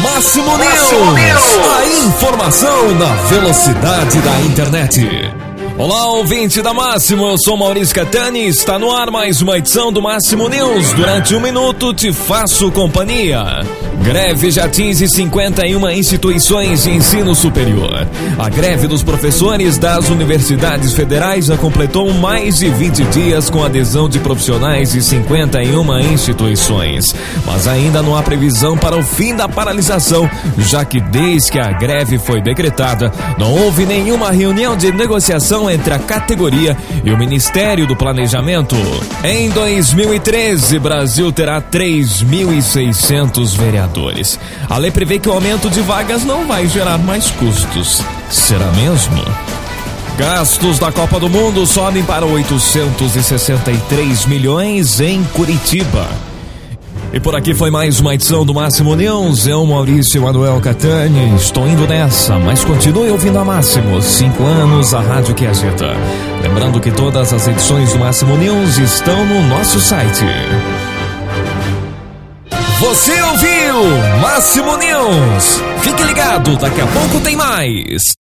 Máximo News. A informação na velocidade da internet. Olá, ouvinte da Máximo, eu sou Maurício Catani e está no ar mais uma edição do Máximo News. Durante um minuto te faço companhia. Greve já atinge 51 instituições de ensino superior. A greve dos professores das universidades federais já completou mais de 20 dias com adesão de profissionais de 51 instituições. Mas ainda não há previsão para o fim da paralisação, já que desde que a greve foi decretada, não houve nenhuma reunião de negociação entre a categoria e o Ministério do Planejamento. Em 2013, Brasil terá 3.600 vereadores. A lei prevê que o aumento de vagas não vai gerar mais custos. Será mesmo? Gastos da Copa do Mundo sobem para 863 milhões em Curitiba. E por aqui foi mais uma edição do Máximo News. Eu, Maurício Emanuel Catani, estou indo nessa, mas continue ouvindo a Máximo. 5 anos, a rádio que agita. Lembrando que todas as edições do Máximo News estão no nosso site. Você ouviu Máximo News? Fique ligado, daqui a pouco tem mais.